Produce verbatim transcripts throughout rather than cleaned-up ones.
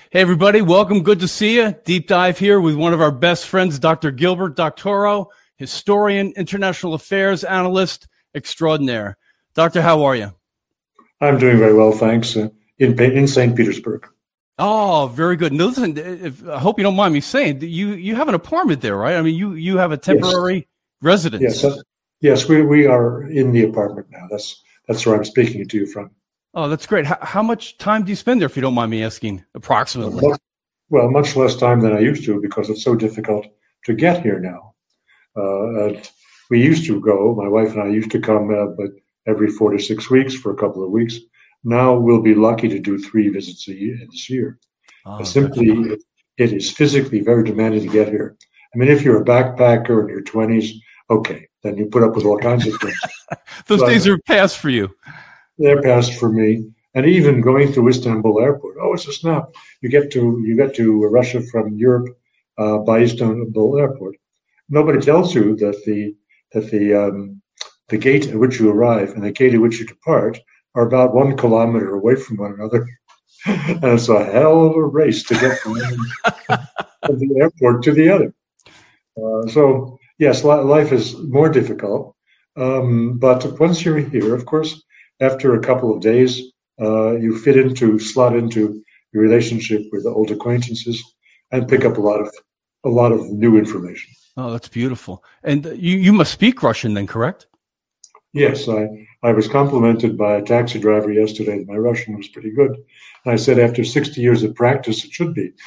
Hey, everybody. Welcome. Good to see you. Deep dive here with one of our best friends, Doctor Gilbert Doctorow, historian, international affairs analyst extraordinaire. Doctor, how are you? I'm doing very well, thanks, uh, in in Saint Petersburg. Oh, very good. No, listen, if, I hope you don't mind me saying, you you have an apartment there, right? I mean, you, you have a temporary yes. residence. Yes, uh, yes, we, we are in the apartment now. That's that's where I'm speaking to you from. Oh, that's great. How, how much time do you spend there, if you don't mind me asking, approximately? Well, well, much less time than I used to because it's so difficult to get here now. Uh, and we used to go, my wife and I used to come uh, but every four to six weeks for a couple of weeks. Now we'll be lucky to do three visits a year this year. Oh, Simply, it, it is physically very demanding to get here. I mean, if you're a backpacker in your twenties, okay, then you put up with all kinds of things. Those but, days are past for you. They're past for me. And even going through Istanbul airport, oh, it's a snap. You get to you get to Russia from Europe uh, by Istanbul airport. Nobody tells you that the that the um, the gate at which you arrive and the gate at which you depart are about one kilometer away from one another. And it's a hell of a race to get from, from the airport to the other. Uh, so, yes, life is more difficult. Um, but once you're here, of course, after a couple of days, uh, you fit into, slot into your relationship with the old acquaintances and pick up a lot of a lot of new information. Oh, that's beautiful. And you, you must speak Russian then, correct? Yes, I, I was complimented by a taxi driver yesterday that my Russian was pretty good. And I said, after sixty years of practice, it should be.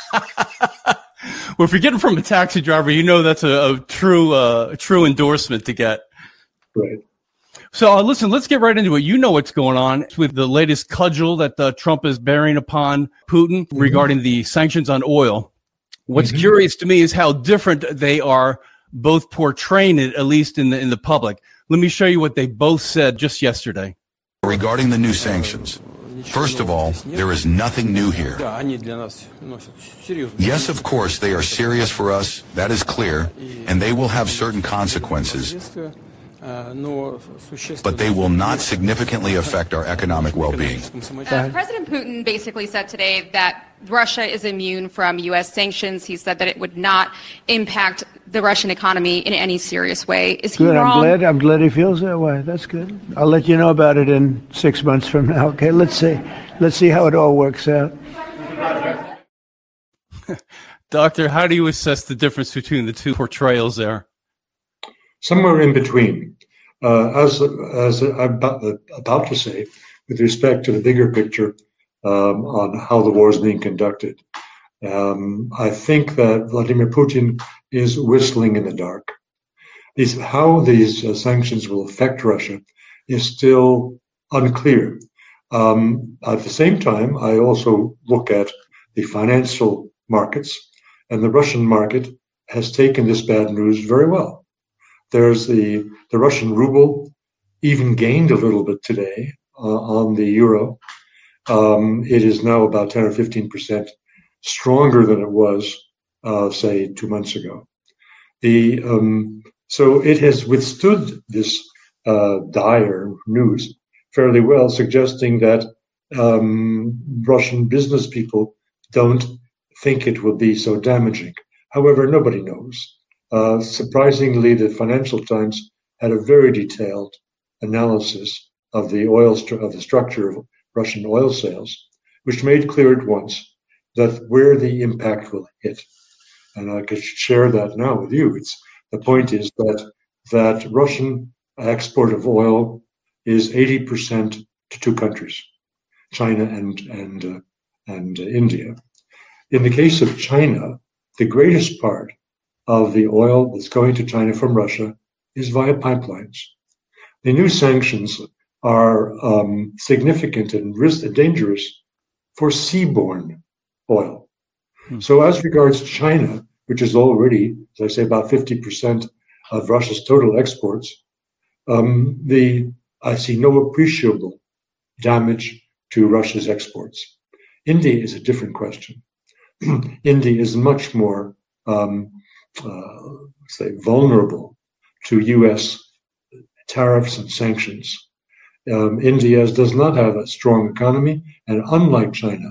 Well, if you're getting from a taxi driver, you know that's a, a true uh, a true endorsement to get. Right. So uh, listen, let's get right into it. You know what's going on with the latest cudgel that uh, Trump is bearing upon Putin mm-hmm. regarding the sanctions on oil. What's mm-hmm. curious to me is how different they are both portraying it, at least in the in the public. Let me show you what they both said just yesterday. Regarding the new sanctions, first of all, there is nothing new here. Yes, of course, they are serious for us. That is clear. And they will have certain consequences. But they will not significantly affect our economic well-being. Uh, President Putin basically said today that Russia is immune from U S sanctions. He said that it would not impact the Russian economy in any serious way. Is he good. wrong? I'm glad. I'm glad he feels that way. That's good. I'll let you know about it in six months from now. Okay. Let's see. Let's see how it all works out. Doctor, how do you assess the difference between the two portrayals there? Somewhere in between. Uh, as as I'm about, about to say, with respect to the bigger picture um, on how the war is being conducted, um, I think that Vladimir Putin is whistling in the dark. These, how these uh, sanctions will affect Russia is still unclear. Um, at the same time, I also look at the financial markets, and the Russian market has taken this bad news very well. There's the, the Russian ruble even gained a little bit today uh, on the euro. Um, it is now about ten or fifteen percent stronger than it was, uh, say, two months ago. The um, so it has withstood this uh, dire news fairly well, suggesting that um, Russian business people don't think it will be so damaging. However, nobody knows. Uh, surprisingly, the Financial Times had a very detailed analysis of the oil stru- of the structure of Russian oil sales, which made clear at once that where the impact will hit. And I could share that now with you. It's the point is that that Russian export of oil is eighty percent to two countries, China and and uh, and uh, India. In the case of China, the greatest part of the oil that's going to China from Russia is via pipelines. The new sanctions are um, significant and risk dangerous for seaborne oil. Hmm. So as regards China, which is already, as I say, about fifty percent of Russia's total exports, um, the I see no appreciable damage to Russia's exports. India is a different question. India is much more um, Uh, say, vulnerable to U S tariffs and sanctions. Um, India does not have a strong economy, and unlike China,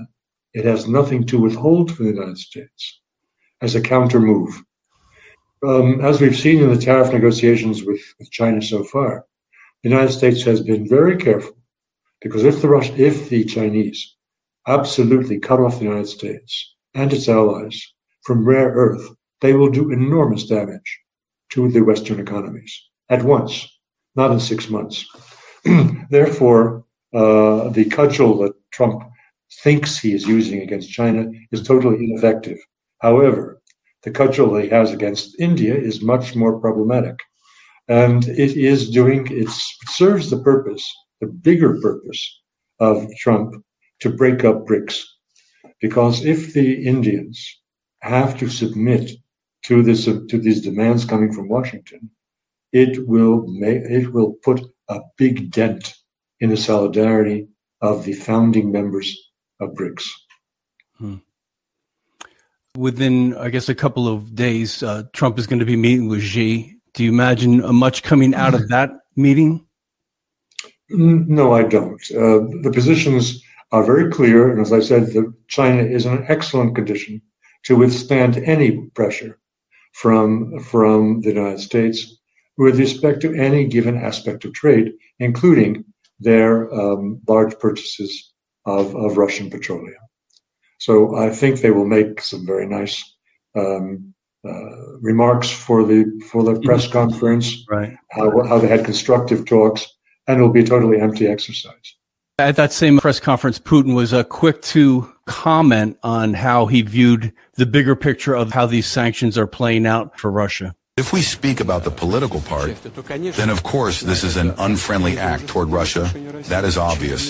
it has nothing to withhold from the United States as a counter move. Um, as we've seen in the tariff negotiations with, with China so far, the United States has been very careful, because if the Rus- if the Chinese absolutely cut off the United States and its allies from rare earth, they will do enormous damage to the Western economies at once, not in six months. Therefore, uh, the cudgel that Trump thinks he is using against China is totally ineffective. However, the cudgel that he has against India is much more problematic. And it is doing, it serves the purpose, the bigger purpose of Trump to break up BRICS. Because if the Indians have to submit to this, to these demands coming from Washington, it will make, it will put a big dent in the solidarity of the founding members of BRICS. Hmm. Within, I guess, a couple of days, uh, Trump is going to be meeting with Xi. Do you imagine uh, much coming out of that meeting? No, I don't. Uh, the positions are very clear. And as I said, the, China is in an excellent condition to withstand any pressure from, from the United States with respect to any given aspect of trade, including their um, large purchases of, of Russian petroleum. So I think they will make some very nice um, uh, remarks for the for the press conference, right? How, how they had constructive talks, and it will be a totally empty exercise. At that same press conference, Putin was uh, quick to comment on how he viewed the bigger picture of how these sanctions are playing out for Russia. If we speak about the political part, then of course this is an unfriendly act toward Russia. That is obvious.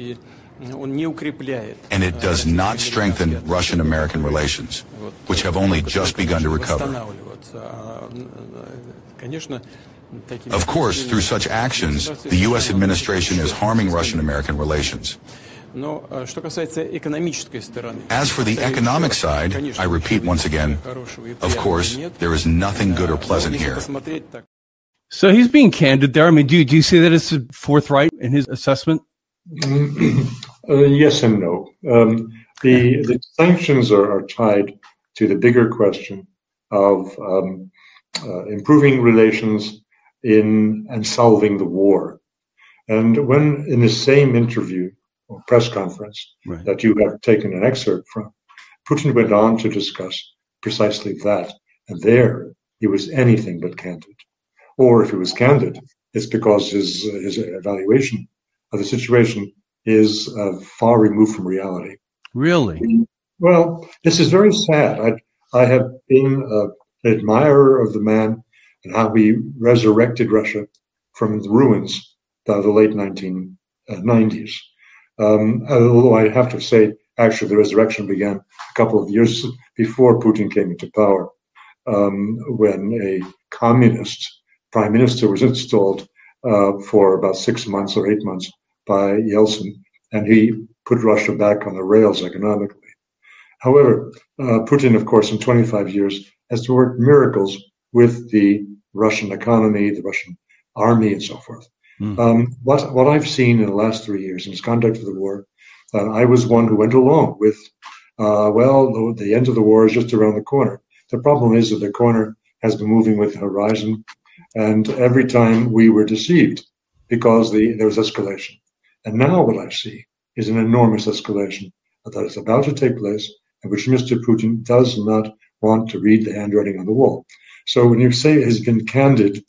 And it does not strengthen Russian-American relations, which have only just begun to recover. Of course, through such actions, the U S administration is harming Russian-American relations. As for the economic side, I repeat once again, of course, there is nothing good or pleasant here. So he's being candid there. I mean, do you, do you see that as forthright in his assessment? uh, yes and no. Um, the, the sanctions are, are tied to the bigger question of um, uh, improving relations in and solving the war. And when in the same interview or press conference right. that you have taken an excerpt from, Putin went on to discuss precisely that. And there he was anything but candid. Or if he was candid, it's because his, his evaluation of the situation is uh, far removed from reality. Really? Well, this is very sad. I, I have been uh, an admirer of the man and how he resurrected Russia from the ruins of the late nineteen nineties. Um, although I have to say, actually, the resurrection began a couple of years before Putin came into power, um, when a communist prime minister was installed uh, for about six months or eight months by Yeltsin, and he put Russia back on the rails economically. However, uh, Putin, of course, in twenty-five years has worked miracles with the Russian economy, the Russian army, and so forth. Mm. Um, what, what I've seen in the last three years in his conduct of the war, uh, I was one who went along with, uh, well, the, the end of the war is just around the corner. The problem is that the corner has been moving with the horizon, and every time we were deceived because the, there was escalation. And now what I see is an enormous escalation that is about to take place, and which Mister Putin does not want to read the handwriting on the wall. So when you say he's been candid,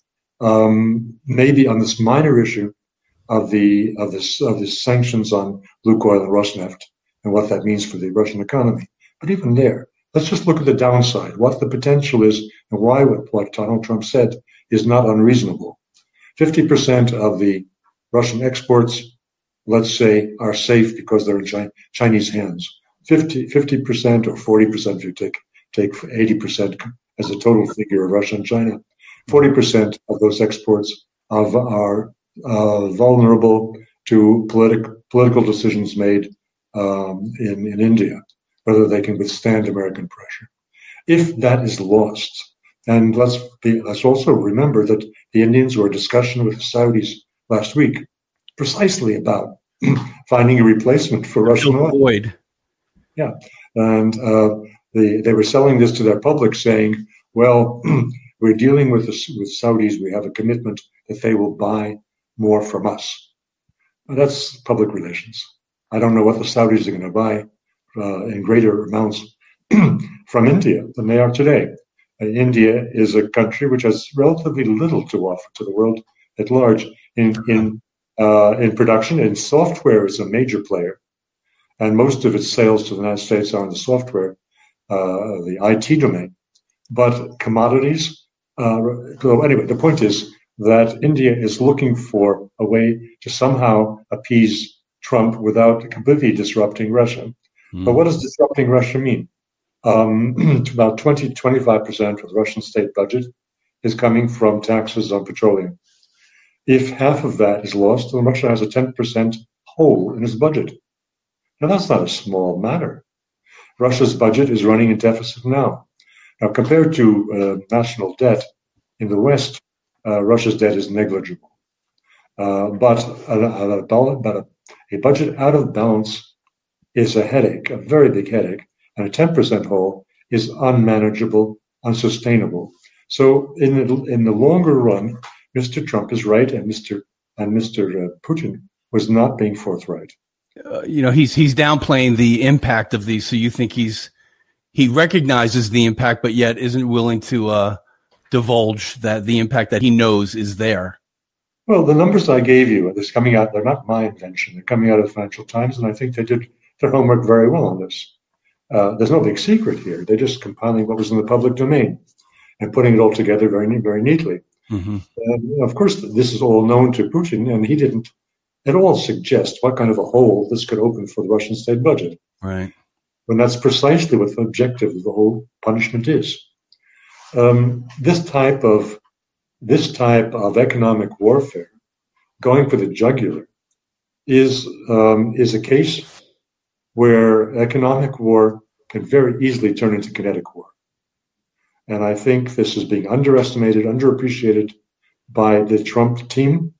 um, maybe on this minor issue of the of this of the sanctions on Lukoil and Rosneft and what that means for the Russian economy, but even there, let's just look at the downside, what the potential is, and why what, what Donald Trump said is not unreasonable. fifty percent of the Russian exports, let's say, are safe because they're in Chi- Chinese hands. fifty percent or forty percent if you take take eighty percent as a total figure of Russia and China. forty percent of those exports of, are uh, vulnerable to politic, political decisions made um, in, in India, whether they can withstand American pressure. If that is lost, and let's, be, let's also remember that the Indians were in discussion with the Saudis last week precisely about finding a replacement for Russian oil. Void. Yeah, and uh, the, they were selling this to their public, saying, "Well, we're dealing with the, with Saudis. We have a commitment that they will buy more from us." Well, that's public relations. I don't know what the Saudis are going to buy uh, in greater amounts from India than they are today. Uh, India is a country which has relatively little to offer to the world at large in in uh, in production. In software, is a major player, and most of its sales to the United States are in the software, uh, the I T domain. But commodities. Uh, so anyway, the point is that India is looking for a way to somehow appease Trump without completely disrupting Russia. Mm. But what does disrupting Russia mean? Um, about twenty to twenty-five percent of the Russian state budget is coming from taxes on petroleum. If half of that is lost, then Russia has a ten percent hole in its budget. Now, that's not a small matter. Russia's budget is running in deficit now. Now, compared to uh, national debt in the West, uh, Russia's debt is negligible. Uh, but a, a, a, but a, a budget out of balance is a headache, a very big headache. And a ten percent hole is unmanageable, unsustainable. So in the, in the longer run, Mister Trump is right, and Mister and Mister Uh, Putin was not being forthright. Uh, you know, he's he's downplaying the impact of these. So you think he's he recognizes the impact, but yet isn't willing to uh, divulge that the impact that he knows is there. Well, the numbers I gave you, this coming out, they're not my invention. They're coming out of the Financial Times, and I think they did their homework very well on this. Uh, there's no big secret here. They're just compiling what was in the public domain and putting it all together very, very neatly. Mm-hmm. And of course, this is all known to Putin, and he didn't at all suggest what kind of a hole this could open for the Russian state budget. Right. When that's precisely what the objective of the whole punishment is. Um, this type of this type of economic warfare, going for the jugular, is um, is a case where economic war can very easily turn into kinetic war. And I think this is being underestimated, underappreciated by the Trump team.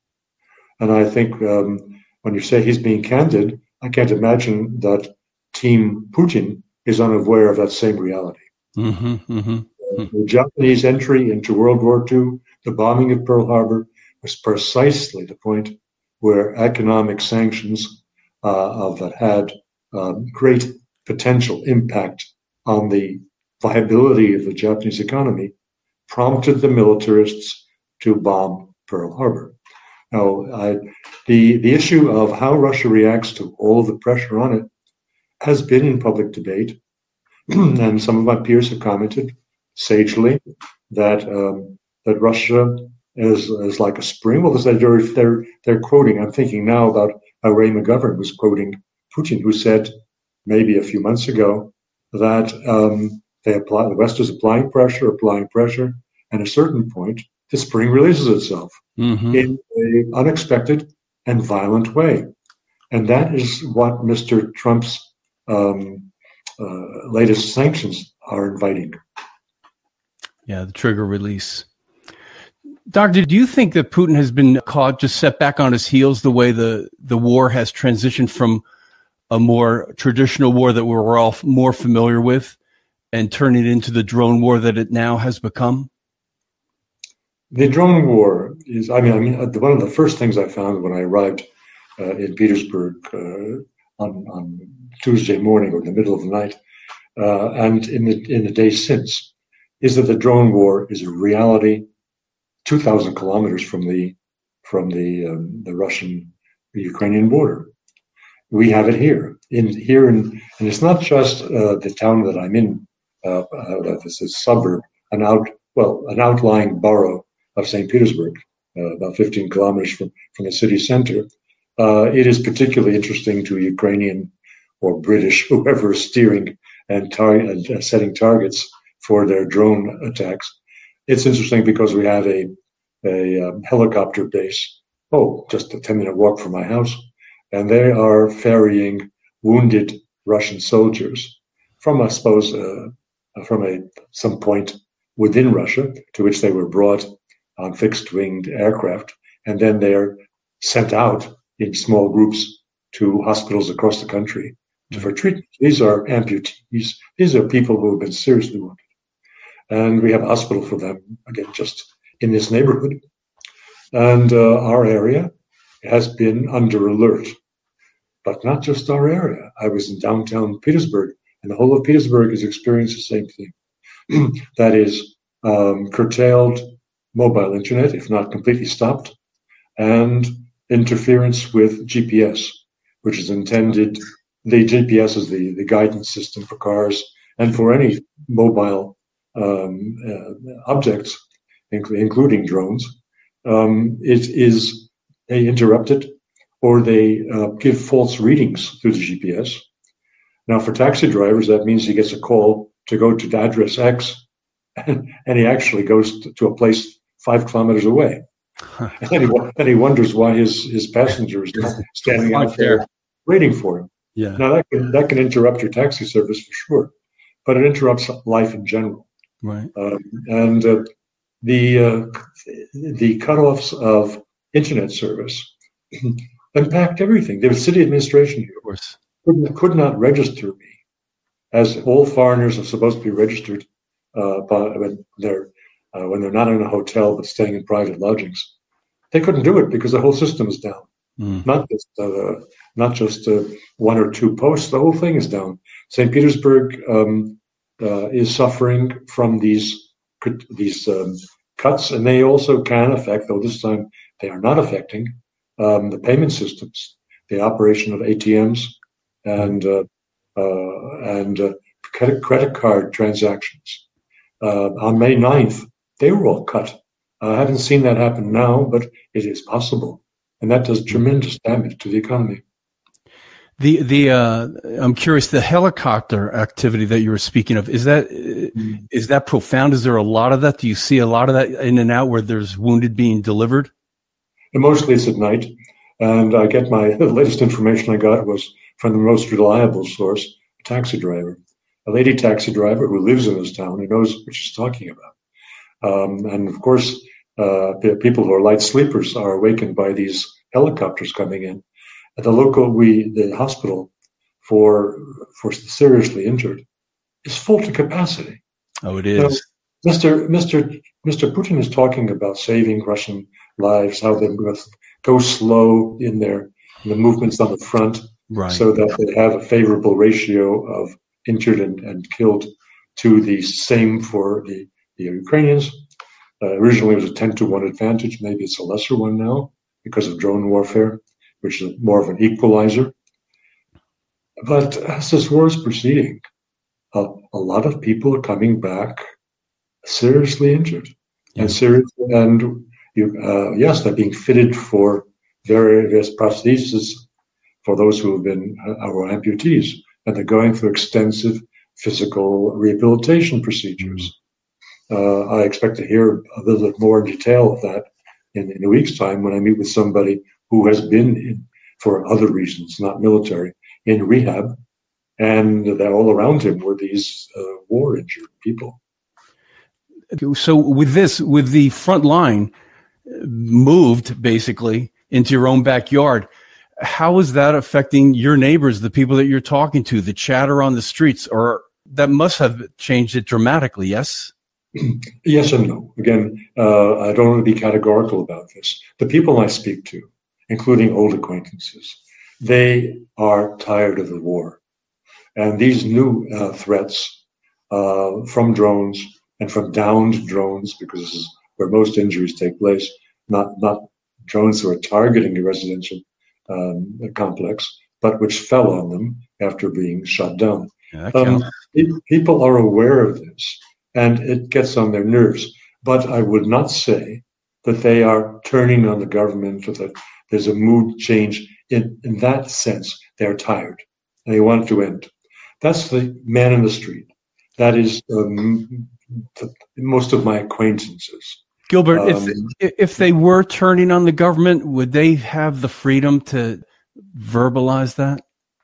And I think um, when you say he's being candid, I can't imagine that Team Putin is unaware of that same reality. Mm-hmm, mm-hmm. Uh, the Japanese entry into World War Two, the bombing of Pearl Harbor, was precisely the point where economic sanctions uh, that had um, great potential impact on the viability of the Japanese economy prompted the militarists to bomb Pearl Harbor. Now, I, the, the issue of how Russia reacts to all of the pressure on it has been in public debate, and some of my peers have commented sagely that um, that Russia is is like a spring. Well, they're, they're, they're quoting, I'm thinking now about how Ray McGovern was quoting Putin, who said maybe a few months ago that um, they apply, the West is applying pressure, applying pressure, and at a certain point, the spring releases itself mm-hmm. in an unexpected and violent way. And that is what Mister Trump's um, uh, latest sanctions are inviting. Yeah, the trigger release. Doctor, do you think that Putin has been caught, just set back on his heels the way the, the war has transitioned from a more traditional war that we're all more familiar with and turn it into the drone war that it now has become? The drone war is, I mean, I mean, one of the first things I found when I arrived uh, in Petersburg uh, on, on Tuesday morning or in the middle of the night, uh, and in the in the days since, is that the drone war is a reality two thousand kilometers from the from the um, the Russian-Ukrainian border. We have it here, in here, in, and it's not just uh, the town that I'm in. Uh, uh, this is a suburb, an out well, an outlying borough of Saint Petersburg, uh, about fifteen kilometers from, from the city center. Uh, it is particularly interesting to Ukrainian or British, whoever is steering and, tar- and uh, setting targets for their drone attacks. It's interesting because we have a, a um, helicopter base, oh, just a ten-minute walk from my house, and they are ferrying wounded Russian soldiers from, I suppose, uh, from a some point within Russia, to which they were brought on fixed-winged aircraft, and then they're sent out in small groups to hospitals across the country mm-hmm. for treatment. These are amputees. These are people who have been seriously wounded. And we have a hospital for them, again, just in this neighborhood. And uh, our area has been under alert. But not just our area. I was in downtown Petersburg, and the whole of Petersburg has experienced the same thing. That is, um, curtailed mobile internet, if not completely stopped, and interference with G P S, which is intended, the G P S is the, the guidance system for cars and for any mobile um, uh, objects, inc- including drones. Um, it is, they interrupt it, or they uh, give false readings through the G P S. Now, for taxi drivers, that means he gets a call to go to address X, and, and he actually goes to, to a place five kilometers away. Huh. And, he, and he wonders why his, his passenger is not standing out there waiting for him. Yeah. Now, that can, that can interrupt your taxi service for sure, but it interrupts life in general. Right. Um, and uh, the, uh, the cutoffs of internet service impact everything. The city administration here of course. Could, could not register me, as all foreigners are supposed to be registered uh, by, when they're uh, when they're not in a hotel but staying in private lodgings. They couldn't do it because the whole system is down. Mm. Not just uh, not just uh, one or two posts. The whole thing is down. Saint Petersburg um, uh, is suffering from these these um, cuts, and they also can affect, though this time they are not affecting, Um, the payment systems, the operation of A T Ms, and uh, uh, and uh, credit, credit card transactions. Uh, on May ninth, they were all cut. I haven't seen that happen now, but it is possible, and that does tremendous damage to the economy. The the uh, I'm curious, the helicopter activity that you were speaking of, is that mm. is that profound? Is there a lot of that? Do you see a lot of that in and out where there's wounded being delivered? And mostly it's at night, and I get my the latest information I got was from the most reliable source, a taxi driver, a lady taxi driver who lives in this town, who knows what she's talking about. Um, and of course, uh, people who are light sleepers are awakened by these helicopters coming in. At the local, we the hospital for for the seriously injured is full to capacity. Oh, it is. Now, Mister Mister Mister Putin is talking about saving Russian lives, how they must go slow in their in the movements on the front, right, so that they have a favorable ratio of injured and, and killed to the same for the, the Ukrainians. Uh, originally, it was a ten to one advantage. Maybe it's a lesser one now because of drone warfare, which is more of an equalizer. But as this war is proceeding, a, a lot of people are coming back seriously injured, yeah. and serious, and you, uh, yes, they're being fitted for various prostheses for those who have been uh, our amputees, and they're going through extensive physical rehabilitation procedures. Uh, I expect to hear a little bit more in detail of that in, in a week's time when I meet with somebody who has been in, for other reasons, not military, in rehab, and that all around him were these uh, war-injured people. So with this, with the front line moved basically into your own backyard, how is that affecting your neighbors, the people that you're talking to, the chatter on the streets? Or that must have changed it dramatically, yes? Yes and no. Again, uh, I don't want to be categorical about this. The people I speak to, including old acquaintances, they are tired of the war. And these new uh, threats uh, from drones and from downed drones, because this is where most injuries take place, not, not drones who are targeting a residential um, complex, but which fell on them after being shot down. Yeah, um, people are aware of this, and it gets on their nerves. But I would not say that they are turning on the government, or that there's a mood change. In, in that sense, they're tired, and they want it to end. That's the man in the street. That is um, the, most of my acquaintances. Gilbert, um, if if they were turning on the government, would they have the freedom to verbalize that?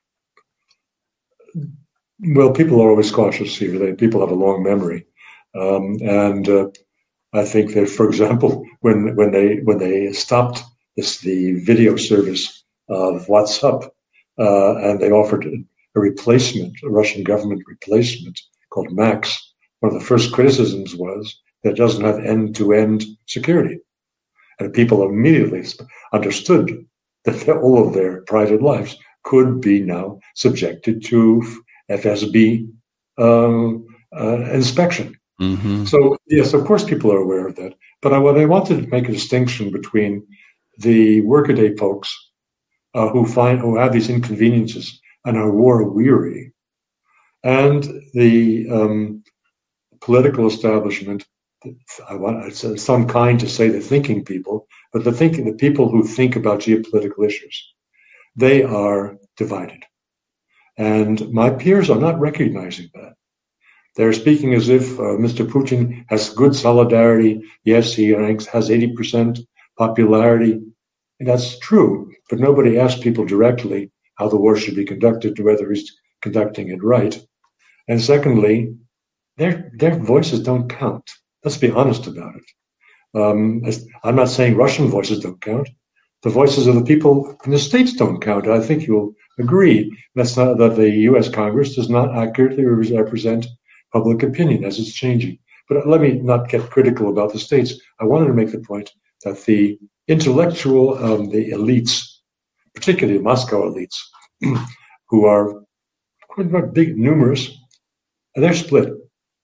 Well, people are always cautious here. They, people have a long memory, um, and uh, I think that, for example, when when they when they stopped this the video service of WhatsApp, uh, and they offered a replacement, a Russian government replacement called MAX, one of the first criticisms was that it doesn't have end-to-end security. And people immediately understood that all of their private lives could be now subjected to F S B um, uh, inspection. Mm-hmm. So, yes, of course people are aware of that. But I, what I wanted to make a distinction between the workaday folks uh, who find who have these inconveniences and are war-weary, and the um, political establishment. I want it's some kind to say the thinking people, but the thinking the people who think about geopolitical issues, they are divided, and my peers are not recognizing that. They're speaking as if uh, Mister Putin has good solidarity. Yes, he ranks, has eighty percent popularity, and that's true. But nobody asks people directly how the war should be conducted, whether he's conducting it right. And secondly, their their voices don't count. Let's be honest about it. Um, I'm not saying Russian voices don't count. The voices of the people in the States don't count. I think you'll agree that's not, that the U S Congress does not accurately represent public opinion as it's changing. But let me not get critical about the States. I wanted to make the point that the intellectual, um, the elites, particularly Moscow elites, who are quite big, numerous, they're split.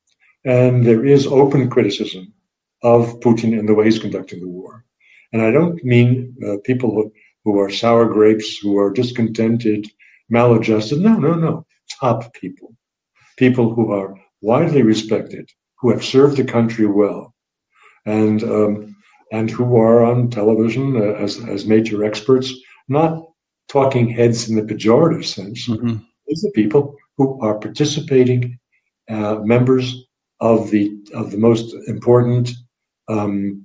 And there is open criticism of Putin and the way he's conducting the war. And I don't mean uh, people who are sour grapes, who are discontented, maladjusted. No, no, no. Top people. People who are widely respected, who have served the country well, and um, and who are on television uh, as, as major experts, not talking heads in the pejorative sense. Mm-hmm. These are people who are participating uh, members of the of the most important, um,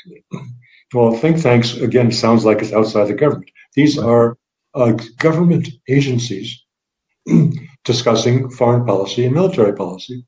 well, think tanks, again, sounds like it's outside the government. These are uh, government agencies discussing foreign policy and military policy.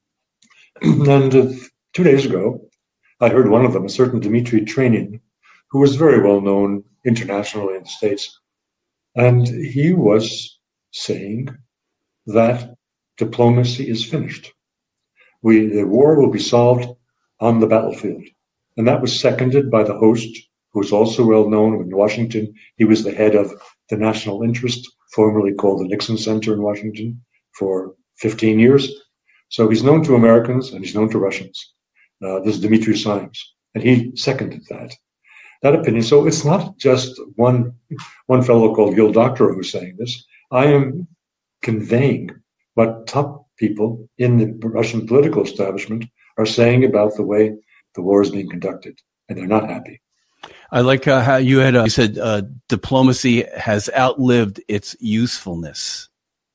And uh, two days ago, I heard one of them, a certain Dmitry Trenin, who was very well known internationally in the States. And he was saying that diplomacy is finished. We, the war will be solved on the battlefield. And that was seconded by the host, who was also well known in Washington. He was the head of the National Interest, formerly called the Nixon Center in Washington, for fifteen years. So he's known to Americans and he's known to Russians. Uh, this is Dmitry Symes, and he seconded that, that opinion. So it's not just one, one fellow called Gil Doctorow who's saying this. I am conveying what top people in the Russian political establishment are saying about the way the war is being conducted, and they're not happy. I like uh, how you had uh, you said uh, diplomacy has outlived its usefulness.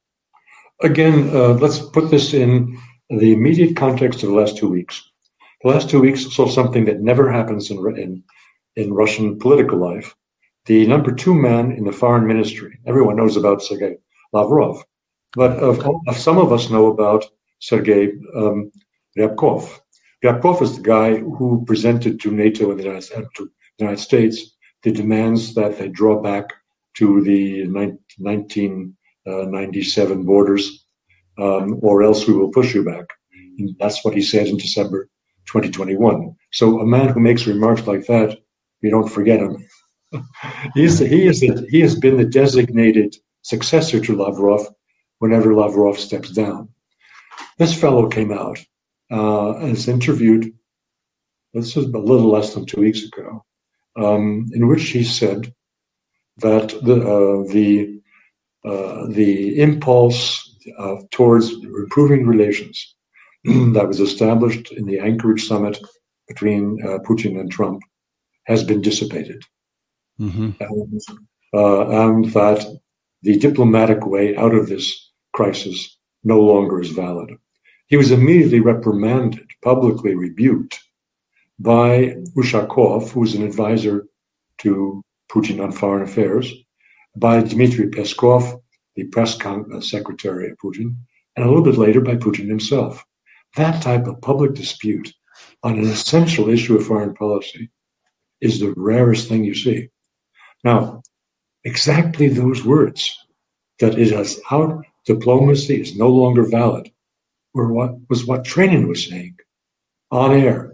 Again, uh, let's put this in the immediate context of the last two weeks. The last two weeks saw something that never happens in in, in Russian political life. The number two man in the foreign ministry. Everyone knows about Sergei Lavrov, but of, of some of us know about Sergei um, Ryabkov. Ryabkov is the guy who presented to NATO and the United, to the United States the demands that they draw back to the nineteen ninety-seven borders, um, or else we will push you back. And that's what he said in December twenty twenty-one. So a man who makes remarks like that, we don't forget him. He's the, he is the, he has been the designated successor to Lavrov whenever Lavrov steps down. This fellow came out uh, and is interviewed. This was a little less than two weeks ago, um, in which he said that the uh, the uh, the impulse uh, towards improving relations that was established in the Anchorage summit between uh, Putin and Trump has been dissipated. Mm-hmm. And, uh, and that the diplomatic way out of this crisis no longer is valid. He was immediately reprimanded, publicly rebuked by Ushakov, who was an advisor to Putin on foreign affairs, by Dmitry Peskov, the press con- secretary of Putin, and a little bit later by Putin himself. That type of public dispute on an essential issue of foreign policy is the rarest thing you see. Now, exactly those words, that it has out, diplomacy is no longer valid, or what was what Trenin was saying on air,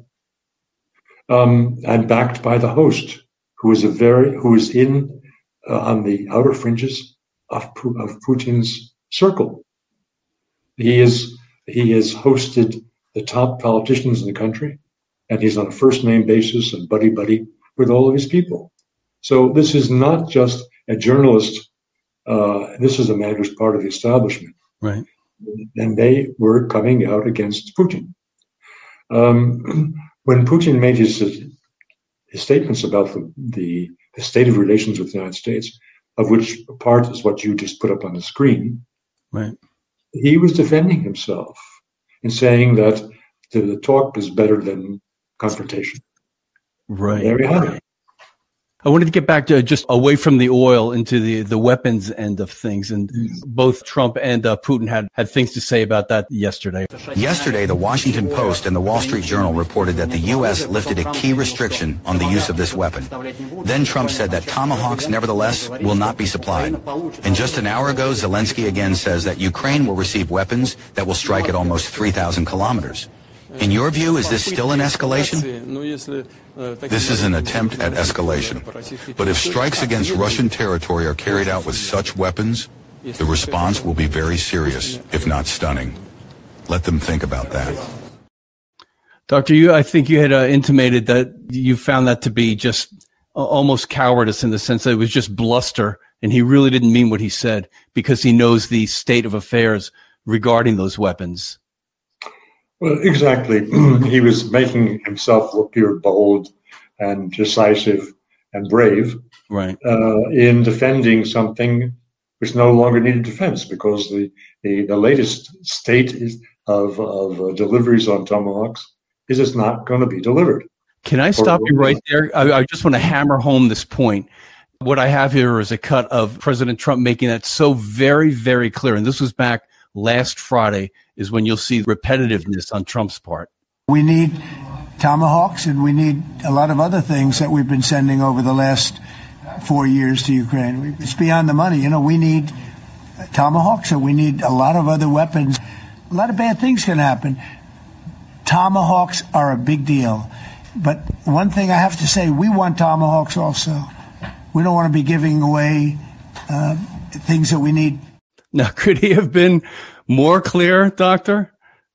um, and backed by the host, who is a very who is in uh, on the outer fringes of of Putin's circle. He is he has hosted the top politicians in the country, and he's on a first name basis and buddy buddy with all of his people. So this is not just a journalist. Uh, this is a man who's part of the establishment, right? And they were coming out against Putin. Um, when Putin made his his statements about the, the the state of relations with the United States, of which part is what you just put up on the screen, right? He was defending himself and saying that the, the talk is better than confrontation. Right. There we have it. I wanted to get back to just away from the oil into the, the weapons end of things. And both Trump and uh, Putin had, had things to say about that yesterday. Yesterday, the Washington Post and the Wall Street Journal reported that the U S lifted a key restriction on the use of this weapon. Then Trump said that Tomahawks, nevertheless, will not be supplied. And just an hour ago, Zelensky again says that Ukraine will receive weapons that will strike at almost three thousand kilometers. In your view, is this still an escalation? This is an attempt at escalation. But if strikes against Russian territory are carried out with such weapons, the response will be very serious, if not stunning. Let them think about that. Doctor, you, I think you had uh, intimated that you found that to be just uh, almost cowardice in the sense that it was just bluster, and he really didn't mean what he said because he knows the state of affairs regarding those weapons. Well, exactly. He was making himself appear bold and decisive and brave, right? Uh, in defending something which no longer needed defense because the the, the latest state is of of uh, deliveries on Tomahawks is it's not going to be delivered. Can I stop or, you right there? I, I just want to hammer home this point. What I have here is a cut of President Trump making that so very, very clear, and this was back last Friday, is when you'll see repetitiveness on Trump's part. We need Tomahawks, and we need a lot of other things that we've been sending over the last four years to Ukraine. It's beyond the money. You know, we need Tomahawks, and we need a lot of other weapons. A lot of bad things can happen. Tomahawks are a big deal. But one thing I have to say, we want Tomahawks also. We don't want to be giving away uh, things that we need. Now, could he have been more clear, Doctor?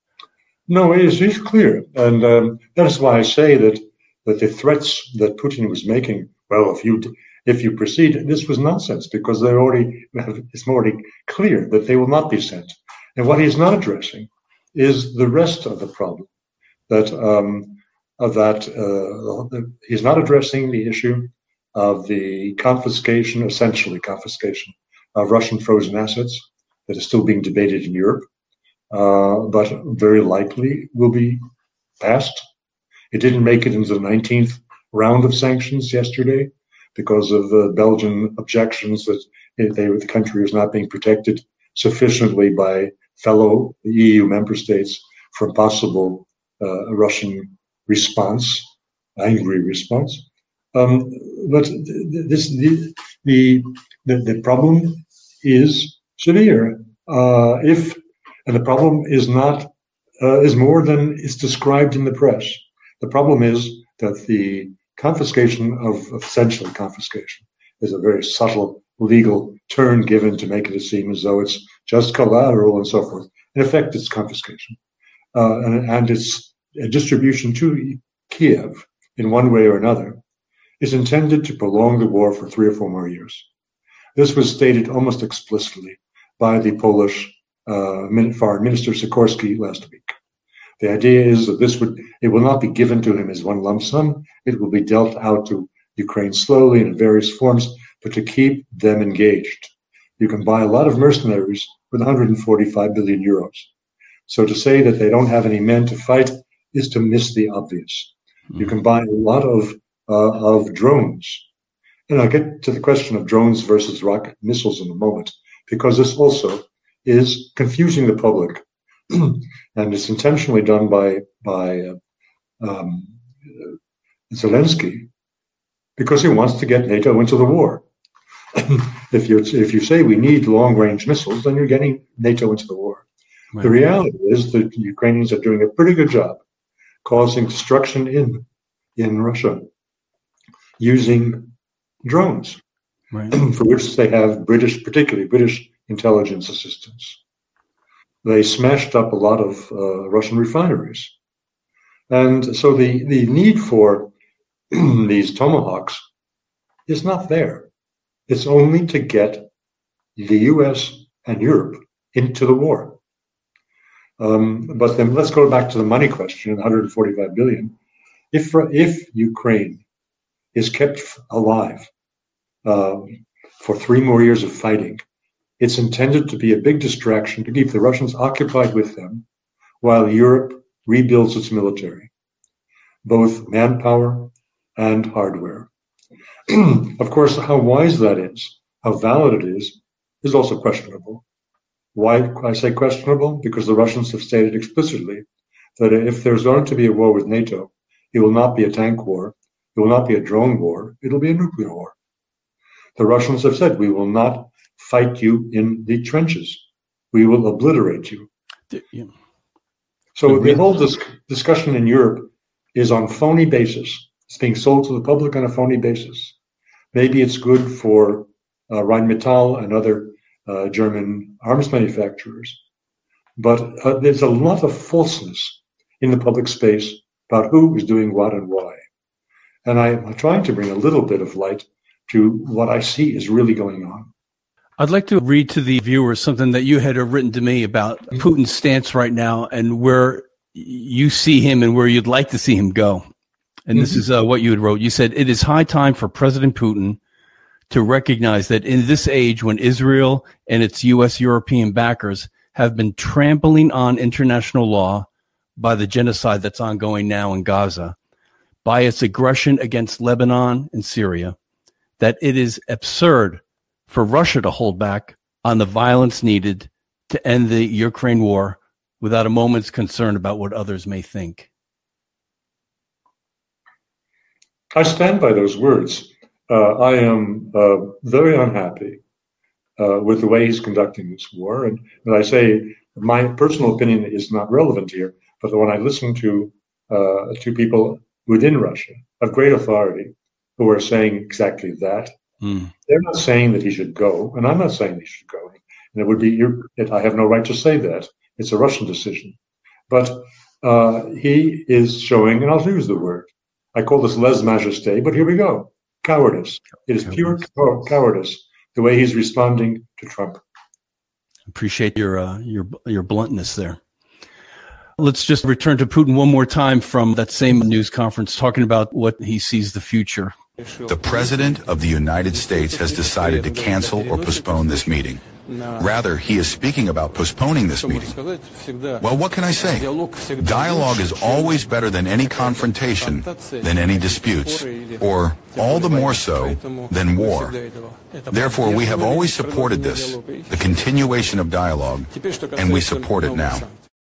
No, it is, he's clear. And um, that is why I say that, that the threats that Putin was making, well, if you if you proceed, this was nonsense because they're already, it's already clear that they will not be sent. And what he's not addressing is the rest of the problem. That, um, of that uh, he's not addressing the issue of the confiscation, essentially confiscation, of Russian frozen assets that is still being debated in Europe, uh, but very likely will be passed. It didn't make it into the nineteenth round of sanctions yesterday because of the Belgian objections that they, the country was not being protected sufficiently by fellow E U member states from possible uh, Russian response, angry response. Um, but this the, the the the problem is severe. Uh, if and the problem is not uh, is more than is described in the press. The problem is that the confiscation of essentially confiscation is a very subtle legal turn given to make it seem as though it's just collateral and so forth. In effect, it's confiscation, uh, and, and its distribution to Kiev in one way or another is intended to prolong the war for three or four more years. This was stated almost explicitly by the Polish uh, Foreign Minister Sikorski last week. The idea is that this would it will not be given to him as one lump sum. It will be dealt out to Ukraine slowly in various forms, but to keep them engaged. You can buy a lot of mercenaries with one hundred forty-five billion euros. So to say that they don't have any men to fight is to miss the obvious. Mm-hmm. You can buy a lot of uh, of drones. And I'll get to the question of drones versus rocket missiles in a moment, because this also is confusing the public. And it's intentionally done by by uh, um, Zelensky because he wants to get NATO into the war. If you if you say we need long-range missiles, then you're getting NATO into the war. Right. The reality is that the Ukrainians are doing a pretty good job causing destruction in in Russia using drones, right. for which they have British, particularly British intelligence assistance. They smashed up a lot of uh, Russian refineries. And so the, the need for these Tomahawks is not there. It's only to get the U S and Europe into the war. Um, but then let's go back to the money question, one hundred forty-five billion. If, if Ukraine is kept alive uh, for three more years of fighting, it's intended to be a big distraction to keep the Russians occupied with them while Europe rebuilds its military, both manpower and hardware. Of course, how wise that is, how valid it is, is also questionable. Why I say questionable? Because the Russians have stated explicitly that if there's going to be a war with NATO, it will not be a tank war, it will not be a drone war, it'll be a nuclear war. The Russians have said, we will not fight you in the trenches. We will obliterate you. Yeah. So the whole dis- discussion in Europe is on phony basis. It's being sold to the public on a phony basis. Maybe it's good for uh, Rheinmetall and other uh, German arms manufacturers, but uh, there's a lot of falseness in the public space about who is doing what and why. And I'm trying to bring a little bit of light to what I see is really going on. I'd like to read to the viewers something that you had written to me about Putin's stance right now and where you see him and where you'd like to see him go. And this mm-hmm. is uh, what you had wrote. You said, it is high time for President Putin to recognize that in this age when Israel and its U S European backers have been trampling on international law by the genocide that's ongoing now in Gaza, by its aggression against Lebanon and Syria, that it is absurd for Russia to hold back on the violence needed to end the Ukraine war without a moment's concern about what others may think. I stand by those words. Uh, I am uh, very unhappy uh, with the way he's conducting this war. And when I say my personal opinion is not relevant here, but when I listen to uh, to people within Russia of great authority who are saying exactly that, mm. they're not saying that he should go, and I'm not saying he should go. And it would be, it, I have no right to say that. It's a Russian decision. But uh, he is showing, and I'll use the word, I call this lèse-majesté, but here we go, cowardice. It is pure cow- cowardice, the way he's responding to Trump. Appreciate your uh, your your bluntness there. Let's just return to Putin one more time from that same news conference, talking about what he sees the future. The President of the United States has decided to cancel or postpone this meeting. Rather, he is speaking about postponing this meeting. Well, what can I say? Dialogue is always better than any confrontation, than any disputes, or all the more so than war. Therefore, we have always supported this, the continuation of dialogue, and we support it now.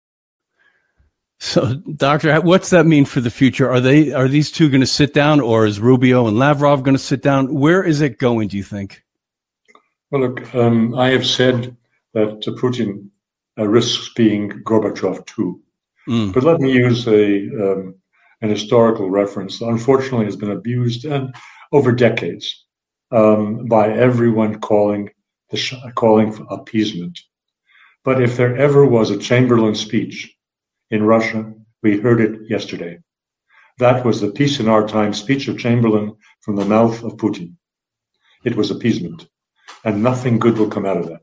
So, Doctor, what's that mean for the future? Are they are these two going to sit down, or is Rubio and Lavrov going to sit down? Where is it going, do you think? Well, look, um, I have said that Putin uh, risks being Gorbachev too. Mm. But let me use a um, an historical reference that unfortunately has been abused and over decades um, by everyone calling the sh- calling for appeasement. But if there ever was a Chamberlain speech in Russia, we heard it yesterday. That was the peace in our time speech of Chamberlain from the mouth of Putin. It was appeasement, and nothing good will come out of that.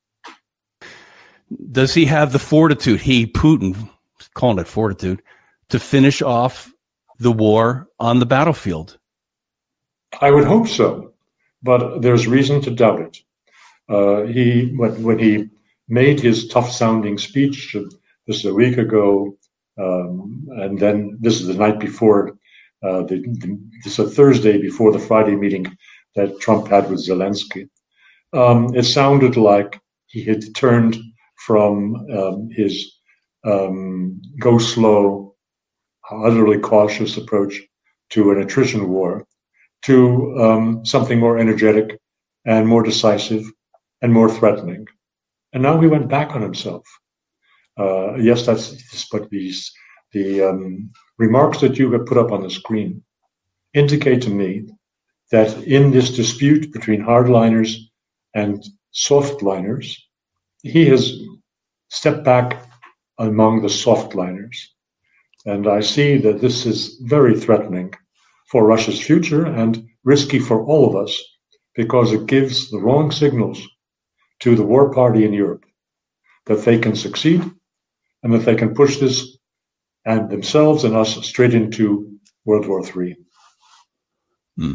Does he have the fortitude, he, Putin, calling it fortitude, to finish off the war on the battlefield? I would hope so, but there's reason to doubt it. Uh, he, when, when he made his tough-sounding speech, this is a week ago, um, and then this is the night before, uh, the, the, this is a Thursday before the Friday meeting that Trump had with Zelensky. Um, it sounded like he had turned from um, his um, go slow, utterly cautious approach to an attrition war to um, something more energetic and more decisive and more threatening. And now he went back on himself. Uh, yes, that's but these the um, remarks that you have put up on the screen indicate to me that in this dispute between hardliners and softliners, he has stepped back among the softliners. And I see that this is very threatening for Russia's future and risky for all of us, because it gives the wrong signals to the war party in Europe that they can succeed and that they can push this and themselves and us straight into World War Three. Hmm.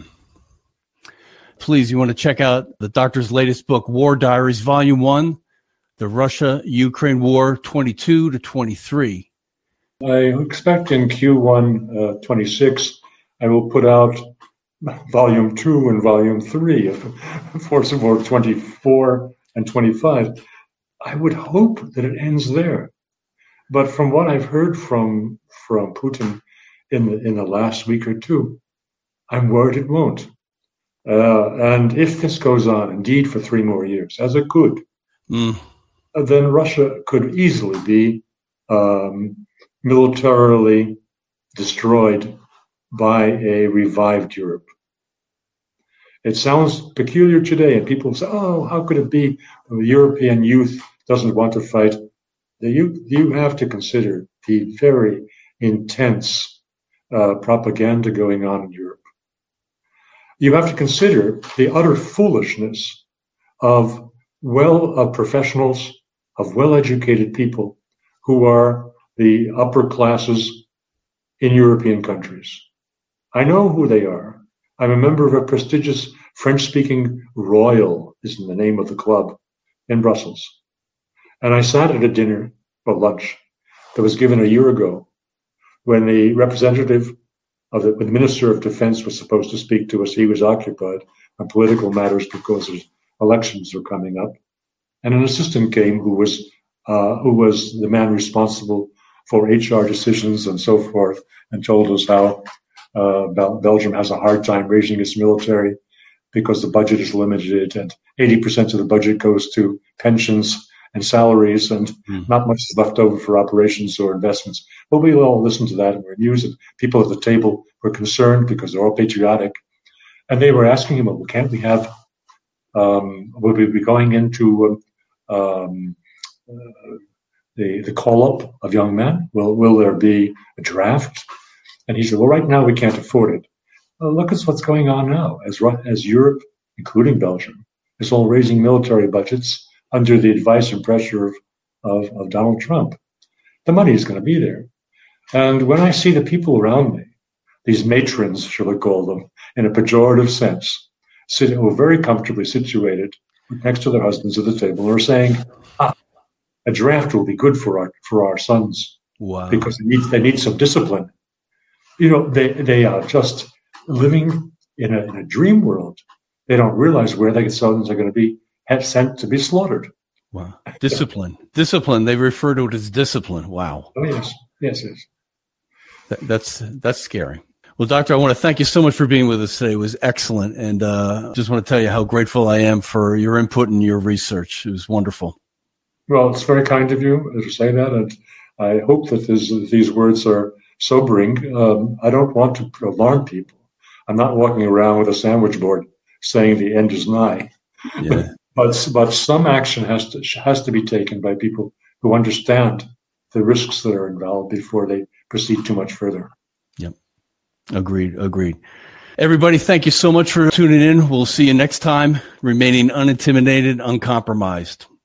Please, you want to check out the doctor's latest book, War Diaries, Volume one, The Russia-Ukraine War twenty-two to twenty-three. I expect in Q one uh, twenty-six, I will put out Volume two and Volume three of Force of War twenty-four and twenty-five. I would hope that it ends there. But from what I've heard from from Putin in the, in the last week or two, I'm worried it won't. Uh, and if this goes on indeed for three more years, as it could, mm. then Russia could easily be um, militarily destroyed by a revived Europe. It sounds peculiar today, and people say, oh, how could it be the European youth doesn't want to fight? You, you have to consider the very intense uh, propaganda going on in Europe. You have to consider the utter foolishness of well of professionals, of well-educated people who are the upper classes in European countries. I know who they are. I'm a member of a prestigious French-speaking Royal, is the name of the club, in Brussels. And I sat at a dinner or lunch that was given a year ago when the representative of the, when the Minister of Defense was supposed to speak to us. He was occupied on political matters because elections were coming up. And an assistant came who was uh, who was the man responsible for H R decisions and so forth, and told us how uh, Bel- Belgium has a hard time raising its military because the budget is limited and eighty percent of the budget goes to pensions and salaries, and mm. not much is left over for operations or investments. But we all listened to that and were amused. And people at the table were concerned because they're all patriotic. And they were asking him, well, can't we have, um, will we be going into um, uh, the, the call-up of young men? Will, will there be a draft? And he said, well, right now we can't afford it. Well, look at what's going on now. As, as Europe, including Belgium, is all raising military budgets under the advice and pressure of, of, of Donald Trump. The money is going to be there. And when I see the people around me, these matrons, shall I call them, in a pejorative sense, sitting, who are very comfortably situated next to their husbands at the table, are saying, ah, a draft will be good for our for our sons. Wow. Because they need, they need some discipline. You know, they, they are just living in a, in a dream world. They don't realize where their sons are going to be sent to be slaughtered. Wow. Discipline. Discipline. They refer to it as discipline. Wow. Oh, yes. Yes, yes. That, that's that's scary. Well, Doctor, I want to thank you so much for being with us today. It was excellent. And uh, just want to tell you how grateful I am for your input and your research. It was wonderful. Well, it's very kind of you to say that. And I hope that this, these words are sobering. Um, I don't want to alarm people. I'm not walking around with a sandwich board saying the end is nigh. Yeah. But but some action has to has to be taken by people who understand the risks that are involved before they proceed too much further. Yep. Agreed. Agreed. Everybody, thank you so much for tuning in. We'll see you next time, remaining unintimidated, uncompromised.